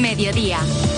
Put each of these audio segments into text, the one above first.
Mediodía.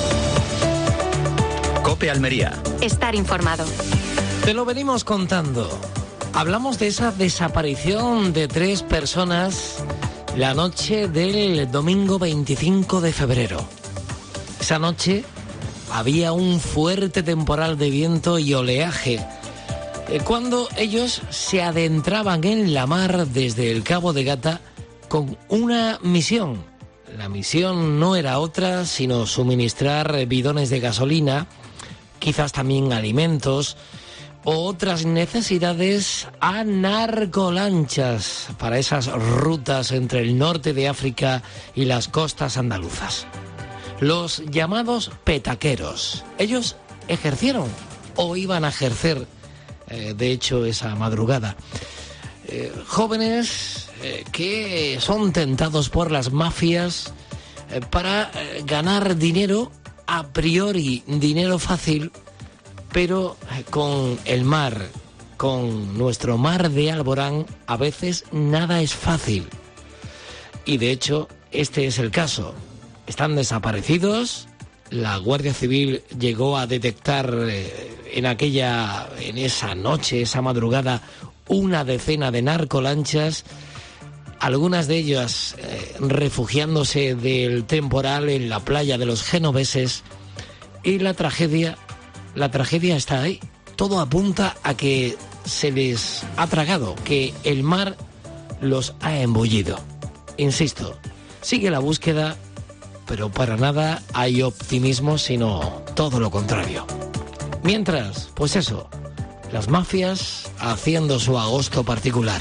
COPE Almería. Estar informado. Te lo venimos contando. Hablamos de esa desaparición de 3 personas la noche del domingo 25 de febrero. Esa noche había un fuerte temporal de viento y oleaje cuando ellos se adentraban en la mar desde el Cabo de Gata con una misión. La misión no era otra sino suministrar bidones de gasolina, quizás también alimentos o otras necesidades a narcolanchas para esas rutas entre el norte de África y las costas andaluzas. Los llamados petaqueros. Ellos ejercieron o iban a ejercer, de hecho, esa madrugada. Jóvenes que son tentados por las mafias para ganar dinero, a priori dinero fácil, pero con el mar, con nuestro mar de Alborán, a veces nada es fácil. Y de hecho, este es el caso. Están desaparecidos. La Guardia Civil llegó a detectar en esa noche, esa madrugada, una decena de narcolanchas, algunas de ellas refugiándose del temporal en la playa de los genoveses. Y la tragedia está ahí. Todo apunta a que se les ha tragado, que el mar los ha embullido. Insisto, sigue la búsqueda, pero para nada hay optimismo, sino todo lo contrario. Mientras, pues eso, las mafias haciendo su agosto particular.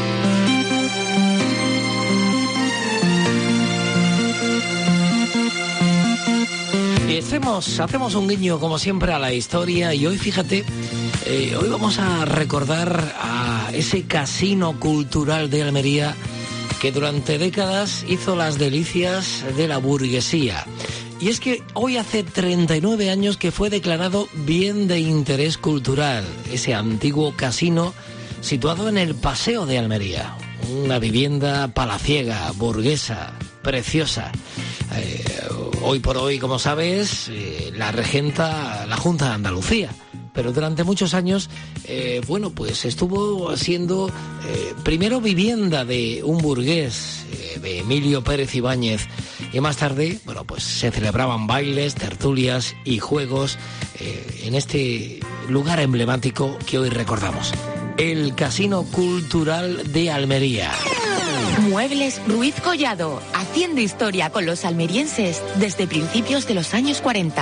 Y hacemos un guiño, como siempre, a la historia. Y hoy, fíjate, hoy vamos a recordar a ese casino cultural de Almería que durante décadas hizo las delicias de la burguesía. Y es que hoy hace 39 años que fue declarado bien de interés cultural ese antiguo casino situado en el Paseo de Almería. Una vivienda palaciega, burguesa, preciosa. Hoy por hoy, como sabes, la regenta la Junta de Andalucía. Pero durante muchos años, pues estuvo siendo primero vivienda de un burgués, de Emilio Pérez Ibáñez, y más tarde, pues se celebraban bailes, tertulias y juegos en este lugar emblemático que hoy recordamos, el Casino Cultural de Almería. Muebles Ruiz Collado, haciendo historia con los almerienses desde principios de los años 40.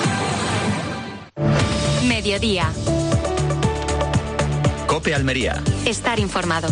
Mediodía. COPE Almería. Estar informado.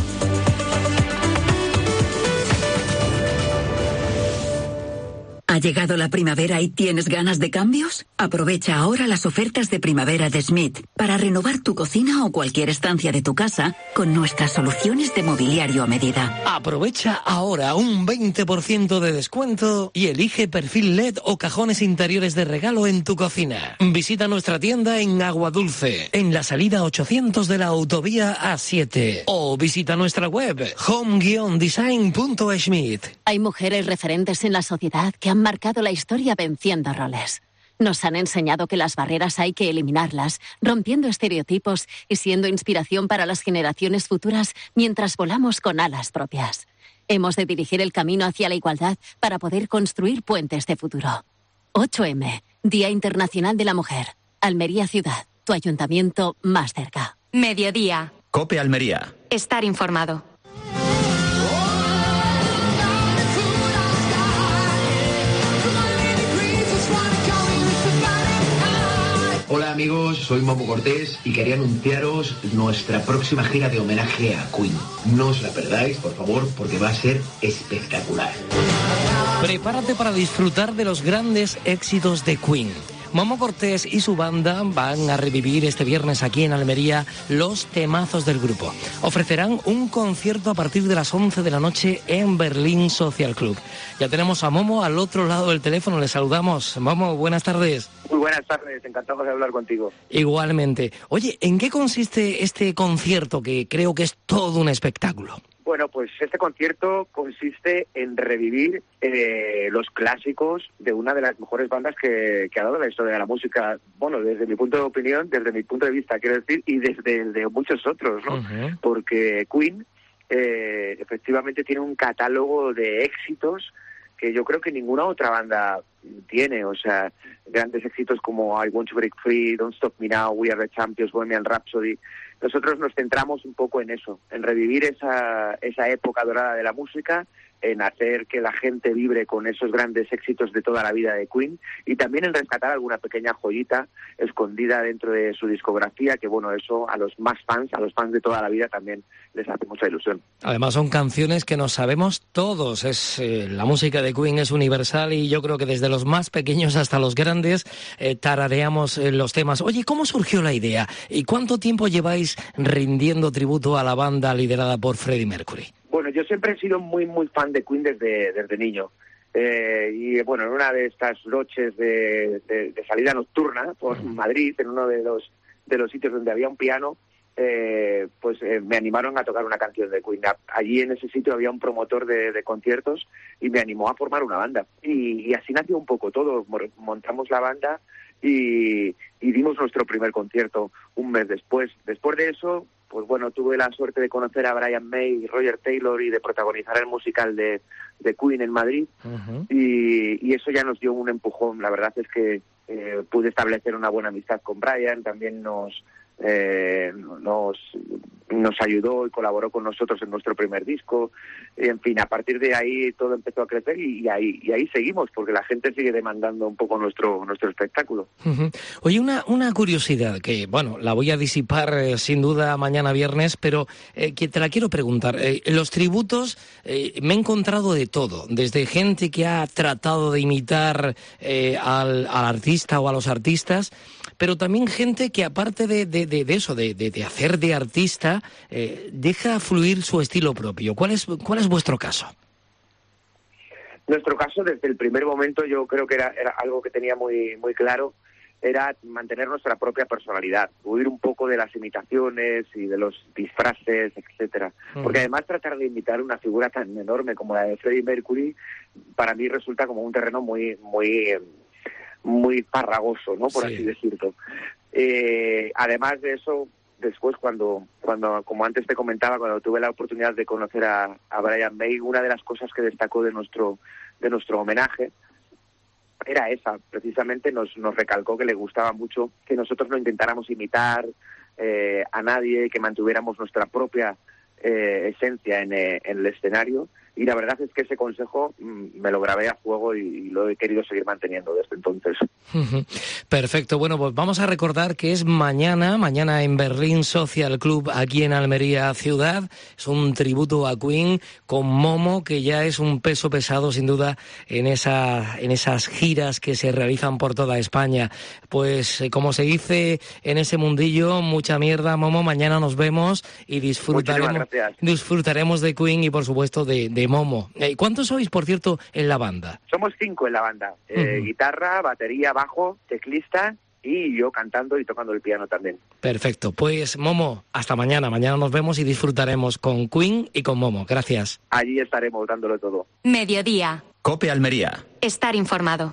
¿Ha llegado la primavera y tienes ganas de cambios? Aprovecha ahora las ofertas de primavera de Schmidt para renovar tu cocina o cualquier estancia de tu casa con nuestras soluciones de mobiliario a medida. Aprovecha ahora un 20% de descuento y elige perfil LED o cajones interiores de regalo en tu cocina. Visita nuestra tienda en Aguadulce, en la salida 800 de la autovía A7, o visita nuestra web home-design.schmidt. Hay mujeres referentes en la sociedad que han marcado la historia venciendo roles. Nos han enseñado que las barreras hay que eliminarlas, rompiendo estereotipos y siendo inspiración para las generaciones futuras mientras volamos con alas propias. Hemos de dirigir el camino hacia la igualdad para poder construir puentes de futuro. 8M, Día Internacional de la Mujer. Almería Ciudad, tu ayuntamiento más cerca. Mediodía. COPE Almería. Estar informado. Hola amigos, soy Momo Cortés y quería anunciaros nuestra próxima gira de homenaje a Queen. No os la perdáis, por favor, porque va a ser espectacular. Prepárate para disfrutar de los grandes éxitos de Queen. Momo Cortés y su banda van a revivir este viernes aquí en Almería los temazos del grupo. Ofrecerán un concierto a partir de las 11 de la noche en Berlín Social Club. Ya tenemos a Momo al otro lado del teléfono, le saludamos. Momo, buenas tardes. Muy buenas tardes, encantado de hablar contigo. Igualmente. Oye, ¿en qué consiste este concierto que creo que es todo un espectáculo? Bueno, pues este concierto consiste en revivir los clásicos de una de las mejores bandas que ha dado la historia de la música. Bueno, desde mi punto de opinión, desde mi punto de vista, quiero decir, y desde el de muchos otros, ¿no? Uh-huh. Porque Queen efectivamente tiene un catálogo de éxitos que yo creo que ninguna otra banda tiene. O sea, grandes éxitos como I Want to Break Free, Don't Stop Me Now, We Are the Champions, Bohemian Rhapsody. Nosotros nos centramos un poco en eso, en revivir esa época dorada de la música, en hacer que la gente vibre con esos grandes éxitos de toda la vida de Queen, y también en rescatar alguna pequeña joyita escondida dentro de su discografía, que bueno, eso a los fans de toda la vida también les hace mucha ilusión. Además son canciones que nos sabemos todos, la música de Queen es universal y yo creo que desde los más pequeños hasta los grandes tarareamos los temas. Oye, ¿cómo surgió la idea? ¿Y cuánto tiempo lleváis rindiendo tributo a la banda liderada por Freddie Mercury? Bueno, yo siempre he sido muy fan de Queen desde niño. Y bueno, en una de estas noches de salida nocturna por Madrid, en uno de los sitios donde había un piano, me animaron a tocar una canción de Queen. Allí en ese sitio había un promotor de conciertos y me animó a formar una banda. Y así nació un poco todo. Montamos la banda y dimos nuestro primer concierto un mes después. Después de eso, pues bueno, tuve la suerte de conocer a Brian May y Roger Taylor y de protagonizar el musical de Queen en Madrid. Uh-huh. Y eso ya nos dio un empujón. La verdad es que pude establecer una buena amistad con Brian. También nos ayudó y colaboró con nosotros en nuestro primer disco. En fin, a partir de ahí todo empezó a crecer y ahí seguimos, porque la gente sigue demandando un poco nuestro espectáculo. Uh-huh. Oye, una curiosidad que, bueno, la voy a disipar sin duda mañana viernes, pero que te la quiero preguntar. Los tributos me he encontrado de todo, desde gente que ha tratado de imitar al artista o a los artistas, pero también gente que aparte de eso, de hacer de artista, deja fluir su estilo propio. ¿Cuál es vuestro caso? Nuestro caso, desde el primer momento, yo creo que era algo que tenía muy claro, era mantener nuestra propia personalidad, huir un poco de las imitaciones y de los disfraces, etcétera. Porque además tratar de imitar una figura tan enorme como la de Freddie Mercury, para mí resulta como un terreno muy farragoso, ¿no? Por así decirlo. Además de eso, después cuando como antes te comentaba, cuando tuve la oportunidad de conocer a Brian May, una de las cosas que destacó de nuestro homenaje era esa. Precisamente nos recalcó que le gustaba mucho que nosotros no intentáramos imitar a nadie, que mantuviéramos nuestra propia esencia en el escenario. Y la verdad es que ese consejo me lo grabé a fuego y lo he querido seguir manteniendo desde entonces. Perfecto. Bueno, pues vamos a recordar que es mañana en Berlín Social Club, aquí en Almería ciudad. Es un tributo a Queen con Momo, que ya es un peso pesado sin duda en esas giras que se realizan por toda España. Pues como se dice en ese mundillo, mucha mierda, Momo. Mañana nos vemos y disfrutaremos de Queen y por supuesto de Momo. ¿Cuántos sois, por cierto, en la banda? Somos 5 en la banda. Guitarra, batería, bajo, teclista y yo cantando y tocando el piano también. Perfecto. Pues Momo, hasta mañana. Mañana nos vemos y disfrutaremos con Queen y con Momo. Gracias. Allí estaremos dándolo todo. Mediodía. COPE Almería. Estar informado.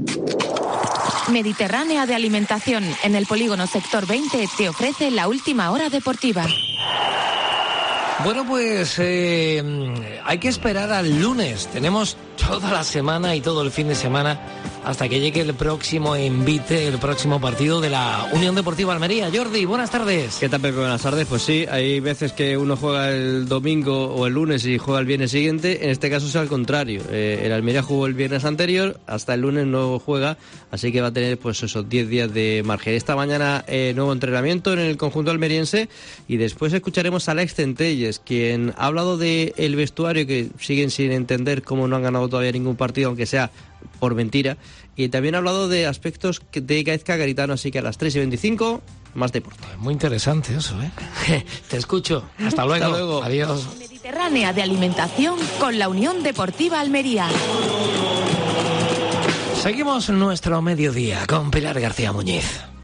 Mediterránea de Alimentación, en el polígono Sector 20, te ofrece la última hora deportiva. Bueno, pues hay que esperar al lunes. Tenemos toda la semana y todo el fin de semana hasta que llegue el próximo envite, el próximo partido de la Unión Deportiva Almería. Jordi, buenas tardes. ¿Qué tal, Pepe? Buenas tardes. Pues sí, hay veces que uno juega el domingo o el lunes y juega el viernes siguiente. En este caso es al contrario. El Almería jugó el viernes anterior, hasta el lunes no juega, así que va a tener pues esos 10 días de margen. Esta mañana nuevo entrenamiento en el conjunto almeriense y después escucharemos a Alex Centelles, quien ha hablado del vestuario, que siguen sin entender cómo no han ganado todavía ningún partido, aunque sea por mentira, y también ha hablado de aspectos de Gaizka Garitano, así que a las 3:25 más deporte. Muy interesante eso, ¿eh? Te escucho. Hasta luego. Hasta luego. Adiós. Mediterránea de Alimentación con la Unión Deportiva Almería. Seguimos nuestro mediodía con Pilar García Muñiz.